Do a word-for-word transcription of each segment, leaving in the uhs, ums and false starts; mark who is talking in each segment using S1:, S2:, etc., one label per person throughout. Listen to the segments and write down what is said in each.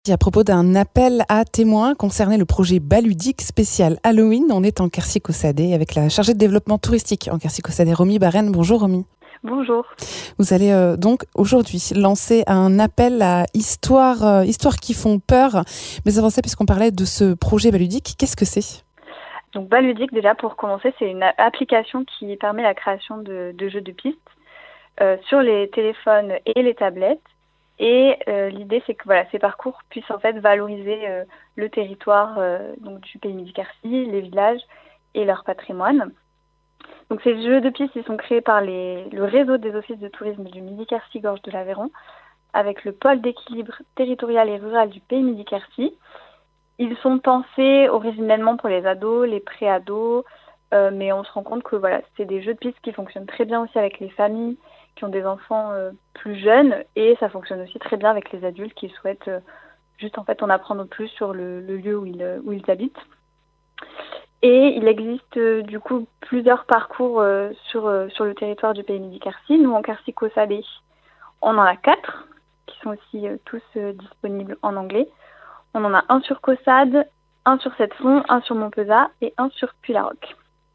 S1: À propos d'un appel à témoins concernant le projet Baludique spécial Halloween, on est en Quercy-Caussade avec la chargée de développement touristique en Quercy-Caussade, Romy Barène. Bonjour Romy.
S2: Bonjour.
S1: Vous allez euh, donc aujourd'hui lancer un appel à histoires, euh, histoires qui font peur. Mais avant ça, puisqu'on parlait de ce projet Baludique, qu'est-ce que c'est ?
S2: Donc Baludique, déjà pour commencer, c'est une application qui permet la création de, de jeux de pistes euh, sur les téléphones et les tablettes. Et euh, l'idée, c'est que voilà, ces parcours puissent en fait valoriser euh, le territoire euh, donc du pays Midi-Quercy, les villages et leur patrimoine. Donc ces jeux de pistes, ils sont créés par les, le réseau des offices de tourisme du Midi-Quercy Gorge de l'Aveyron, avec le pôle d'équilibre territorial et rural du pays Midi-Quercy. Ils sont pensés originellement pour les ados, les pré-ados, euh, mais on se rend compte que voilà, c'est des jeux de pistes qui fonctionnent très bien aussi avec les familles qui ont des enfants euh, plus jeunes, et ça fonctionne aussi très bien avec les adultes qui souhaitent euh, juste en fait en apprendre plus sur le, le lieu où ils, où ils habitent. Et il existe euh, du coup plusieurs parcours euh, sur, euh, sur le territoire du pays Midi-Quercy. Nous en Quercy-Caussade, on en a quatre qui sont aussi euh, tous euh, disponibles en anglais. On en a un sur Caussade, un sur Sept-Fonds, un sur Montpezat et un sur Puy-la-Roque.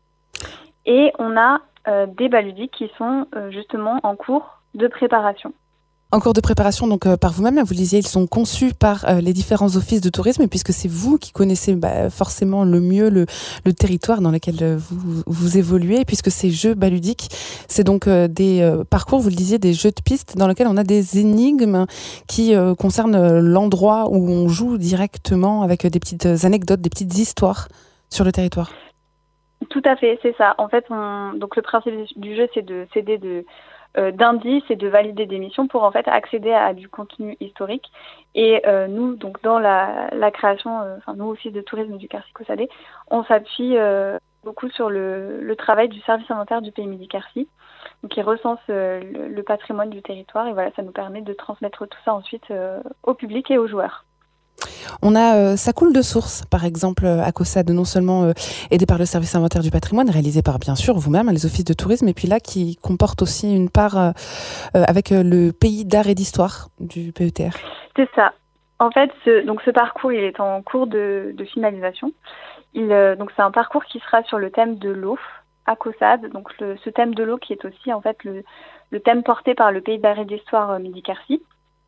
S2: Et on a euh, des baludiques qui sont euh, justement en cours de préparation.
S1: En cours de préparation, donc euh, par vous-même, vous disiez, ils sont conçus par euh, les différents offices de tourisme, puisque c'est vous qui connaissez bah, forcément le mieux le, le territoire dans lequel euh, vous, vous évoluez, puisque ces jeux baludiques, c'est donc euh, des euh, parcours, vous le disiez, des jeux de pistes dans lesquels on a des énigmes qui euh, concernent l'endroit où on joue directement, avec des petites anecdotes, des petites histoires sur le territoire.
S2: Tout à fait, c'est ça. En fait, on... donc le principe du jeu, c'est de s'aider de euh, d'indices et de valider des missions pour en fait accéder à, à du contenu historique. Et euh, nous, donc dans la, la création, euh, enfin nous office de tourisme du Quercy-Caussade, on s'appuie euh, beaucoup sur le, le travail du service inventaire du pays Midi-Quercy, donc qui recense euh, le, le patrimoine du territoire. Et voilà, ça nous permet de transmettre tout ça ensuite euh, au public et aux joueurs.
S1: On a euh, Ça coule de source, par exemple, à Caussade, non seulement euh, aidé par le service inventaire du patrimoine, réalisé par, bien sûr, vous-même, les offices de tourisme, et puis là, qui comporte aussi une part euh, euh, avec euh, le pays d'art et d'histoire du P E T R.
S2: C'est ça. En fait, ce, donc ce parcours, il est en cours de, de finalisation. Il, euh, donc c'est un parcours qui sera sur le thème de l'eau à Caussade. Donc le, ce thème de l'eau qui est aussi en fait le, le thème porté par le pays d'art et d'histoire euh, Midi-Quercy.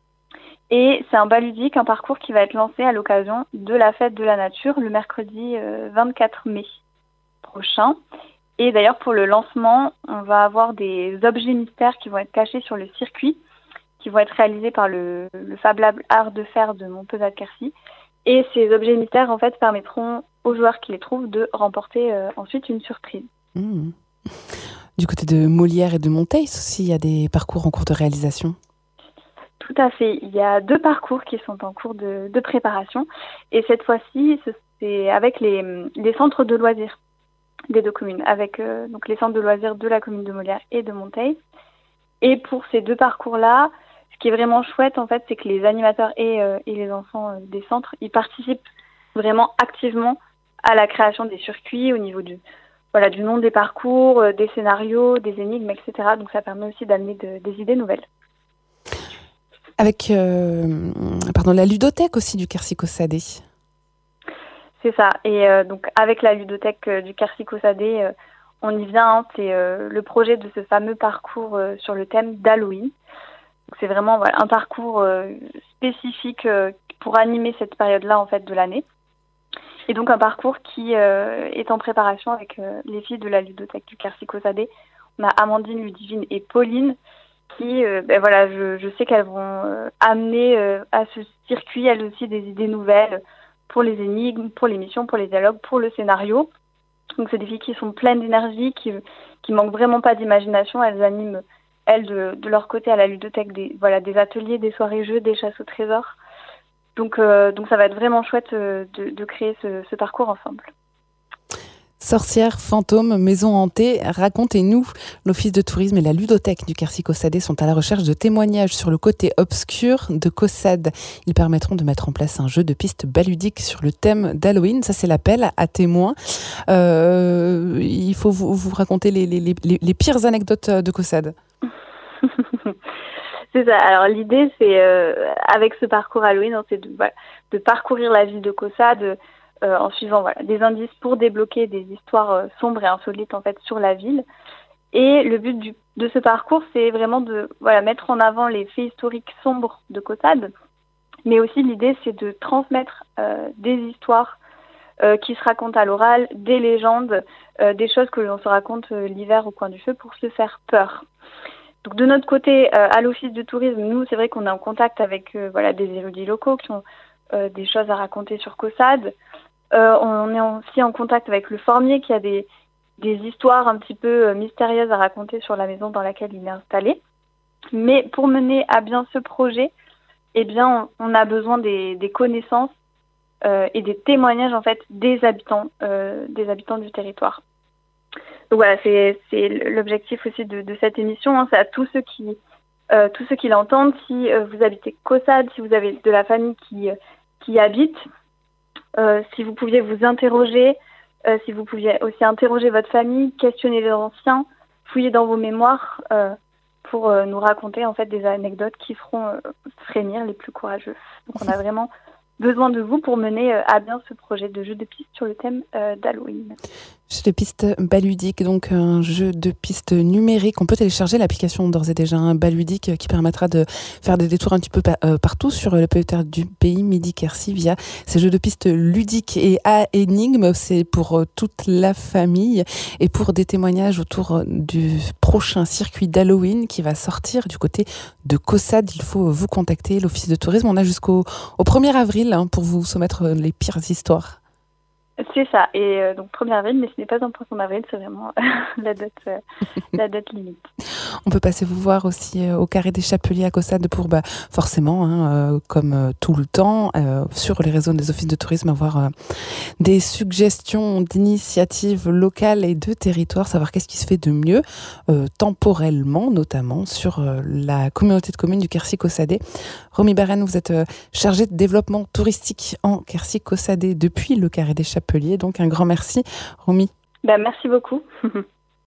S2: Et c'est un baludique, un parcours qui va être lancé à l'occasion de la fête de la nature le mercredi euh, vingt-quatre mai prochain. Et d'ailleurs, pour le lancement, on va avoir des objets mystères qui vont être cachés sur le circuit, qui vont être réalisés par le, le Fab Lab Art de Fer de Montpezat de Quercy. Et ces objets mystères, en fait, permettront aux joueurs qui les trouvent de remporter euh, ensuite une surprise.
S1: Mmh. Du côté de Molière et de Monteils aussi, il y a des parcours en cours de réalisation.
S2: Tout à fait. Il y a deux parcours qui sont en cours de, de préparation. Et cette fois-ci, c'est avec les, les centres de loisirs des deux communes, avec euh, donc les centres de loisirs de la commune de Molière et de Monteils. Et pour ces deux parcours-là, ce qui est vraiment chouette, en fait, c'est que les animateurs et, euh, et les enfants euh, des centres, ils participent vraiment activement à la création des circuits au niveau du, voilà, du nom des parcours, euh, des scénarios, des énigmes, et cetera. Donc ça permet aussi d'amener de, des idées nouvelles.
S1: Avec euh, pardon, la ludothèque aussi du Quercy-Caussade.
S2: C'est ça. Et euh, donc avec la ludothèque euh, du Quercy-Caussade, euh, on y vient. Hein, c'est euh, le projet de ce fameux parcours euh, sur le thème d'Halloween. Donc, c'est vraiment voilà, un parcours euh, spécifique euh, pour animer cette période-là en fait de l'année. Et donc un parcours qui euh, est en préparation avec euh, les filles de la ludothèque du Quercy-Caussade. On a Amandine, Ludivine et Pauline qui, euh, ben voilà, je, je sais qu'elles vont euh, amener euh, à ce circuit, elles aussi, des idées nouvelles pour les énigmes, pour les missions, pour les dialogues, pour le scénario. Donc c'est des filles qui sont pleines d'énergie, qui qui manquent vraiment pas d'imagination. Elles animent, elles, de, de leur côté à la ludothèque, des, voilà, des ateliers, des soirées jeux, des chasses au trésor. Donc, euh, donc ça va être vraiment chouette euh, de, de créer ce, ce parcours ensemble.
S1: Sorcières, fantômes, maisons hantées, racontez-nous. L'Office de tourisme et la ludothèque du Quercy-Caussade sont à la recherche de témoignages sur le côté obscur de Caussade. Ils permettront de mettre en place un jeu de pistes baludique sur le thème d'Halloween. Ça, c'est l'appel à témoins. Euh, il faut vous, vous raconter les, les, les, les pires anecdotes de Caussade.
S2: C'est ça. Alors l'idée, c'est euh, avec ce parcours Halloween, hein, c'est de, voilà, de parcourir la ville de Caussade euh, en suivant voilà, des indices pour débloquer des histoires euh, sombres et insolites en fait sur la ville. Et le but du, de ce parcours, c'est vraiment de voilà, mettre en avant les faits historiques sombres de Caussade, mais aussi l'idée, c'est de transmettre euh, des histoires euh, qui se racontent à l'oral, des légendes, euh, des choses que l'on se raconte euh, l'hiver au coin du feu pour se faire peur. Donc de notre côté, euh, à l'Office de tourisme, nous, c'est vrai qu'on est en contact avec euh, voilà, des érudits locaux qui ont euh, des choses à raconter sur Caussade. Euh, on est aussi en contact avec le Formier qui a des, des histoires un petit peu euh, mystérieuses à raconter sur la maison dans laquelle il est installé. Mais pour mener à bien ce projet, eh bien, on, on a besoin des, des connaissances euh, et des témoignages en fait des habitants, euh, des habitants du territoire. Donc voilà, c'est, c'est l'objectif aussi de, de cette émission. Hein, c'est à tous ceux qui, euh, tous ceux qui l'entendent. Si euh, vous habitez Caussade, si vous avez de la famille qui, euh, qui y habite, euh, si vous pouviez vous interroger, euh, si vous pouviez aussi interroger votre famille, questionner les anciens, fouiller dans vos mémoires euh, pour euh, nous raconter en fait des anecdotes qui feront euh, frémir les plus courageux. Donc on a vraiment besoin de vous pour mener euh, à bien ce projet de jeu de piste sur le thème euh, d'Halloween.
S1: Jeu de piste Baludique, donc un jeu de piste numérique. On peut télécharger l'application d'ores et déjà, un Baludique, qui permettra de faire des détours un petit peu pa- euh, partout sur le territoire du pays Midi-Quercy via ces jeux de piste ludiques et à énigmes. C'est pour euh, toute la famille et pour des témoignages autour euh, du prochain circuit d'Halloween qui va sortir du côté de Caussade. Il faut vous contacter, l'Office de tourisme. On a jusqu'au au premier avril hein, pour vous soumettre les pires histoires.
S2: C'est ça, et euh, donc premier avril, mais ce n'est pas un poisson d'avril, c'est vraiment la date, euh, la date limite.
S1: On peut passer vous voir aussi euh, au Carré des Chapeliers à Caussade pour, bah, forcément, hein, euh, comme euh, tout le temps, euh, sur les réseaux des offices de tourisme, avoir euh, des suggestions d'initiatives locales et de territoires, savoir qu'est-ce qui se fait de mieux, euh, temporellement, notamment sur euh, la communauté de communes du Quercy-Caussadet. Romy Barène, vous êtes euh, chargée de développement touristique en Quercy-Caussadet depuis le Carré des Chapeliers, donc un grand merci, Romy.
S2: Ben, merci beaucoup.